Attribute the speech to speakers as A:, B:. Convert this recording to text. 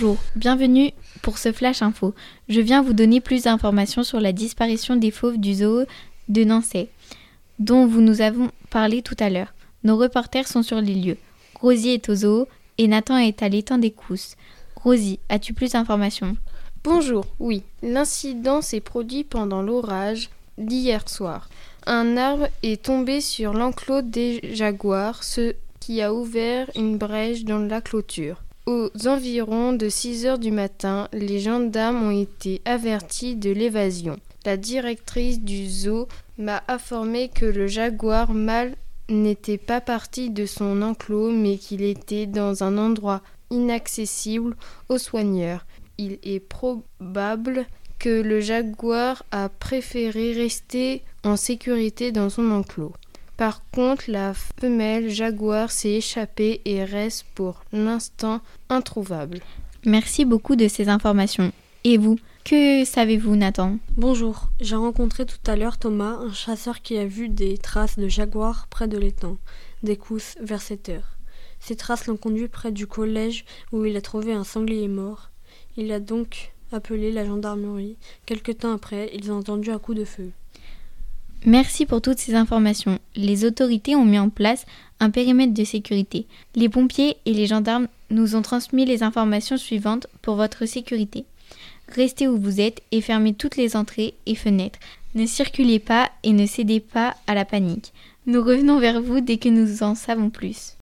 A: Bonjour, bienvenue pour ce Flash Info. Je viens vous donner plus d'informations sur la disparition des fauves du zoo de Nançay, dont nous avons parlé tout à l'heure. Nos reporters sont sur les lieux. Rosie est au zoo et Nathan est à l'étang des Cousses. Rosie, as-tu plus d'informations ?
B: Bonjour, oui. L'incident s'est produit pendant l'orage d'hier soir. Un arbre est tombé sur l'enclos des jaguars, ce qui a ouvert une brèche dans la clôture. Aux environs de 6 heures du matin, les gendarmes ont été avertis de l'évasion. La directrice du zoo m'a informé que le jaguar mâle n'était pas parti de son enclos, mais qu'il était dans un endroit inaccessible aux soigneurs. Il est probable que le jaguar a préféré rester en sécurité dans son enclos. Par contre, la femelle jaguar s'est échappée et reste pour l'instant introuvable.
A: Merci beaucoup de ces informations. Et vous, que savez-vous, Nathan ?
C: Bonjour, j'ai rencontré tout à l'heure Thomas, un chasseur qui a vu des traces de jaguar près de l'étang des Cousses vers 7 heures. Ces traces l'ont conduit près du collège où il a trouvé un sanglier mort. Il a donc appelé la gendarmerie. Quelque temps après, ils ont entendu un coup de feu.
A: Merci pour toutes ces informations. Les autorités ont mis en place un périmètre de sécurité. Les pompiers et les gendarmes nous ont transmis les informations suivantes pour votre sécurité. Restez où vous êtes et fermez toutes les entrées et fenêtres. Ne circulez pas et ne cédez pas à la panique. Nous revenons vers vous dès que nous en savons plus.